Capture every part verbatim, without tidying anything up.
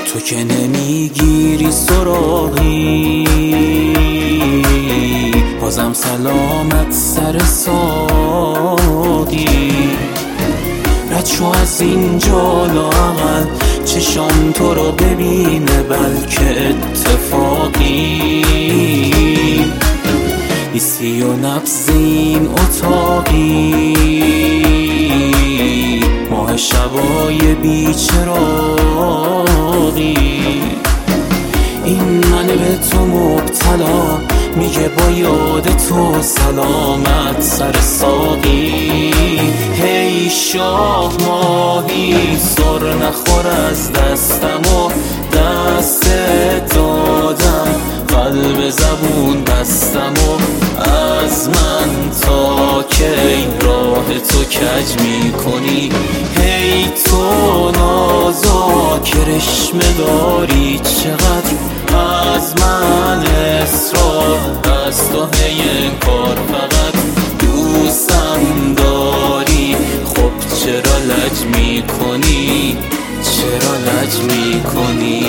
تو که نمیگیری سراغی، بازم سلامت سر ساقی. رد شو از اینجا لااقل چشام تو رو ببینه، بلکه اتفاقی نیستی و نبض این اتاقی. ماه شبای بیچراغی، این من به تو مبتلا میگه با یاد تو سلامت سر ساقی. هی شاه ماهی سر نخور از دستم و دست دادم، قلب زبون بستم و از من تا کی راه تو کج میکنی. هی تو نازا کرشمه داری چقدر از من اصرار، از تو هی انکار فقط دوستم داری. خب چرا لج میکنی، چرا لج میکنی؟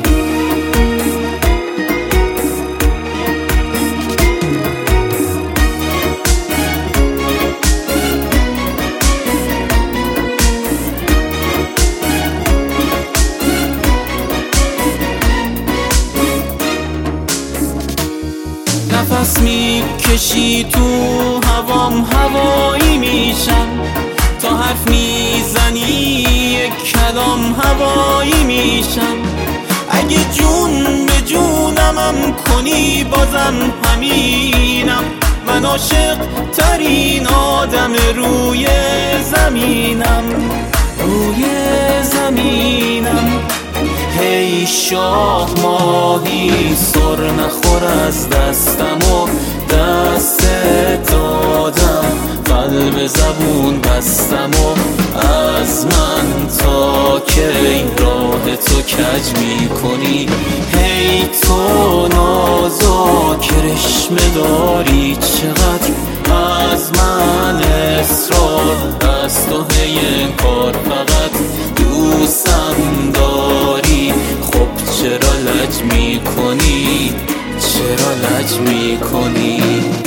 نفس میکشی تو هوام هوایی میشم، تا حرف میزنی یک کلام هوایی میشم. اگه جون به جونمم کنی بازم همینم، من عاشق ترین آدم روی زمینم، روی زمینم. هی شاه ماهی سر نخور از دستم و دست دادم، قلب زبون بستم و از من تا کی راه تو کج میکنی. هی تو نازا کرشمه داری چقدر از من اصرار، از تو هی انکار فقط دوستم داری. خب چرا لج میکنی، چرا لج میکنی؟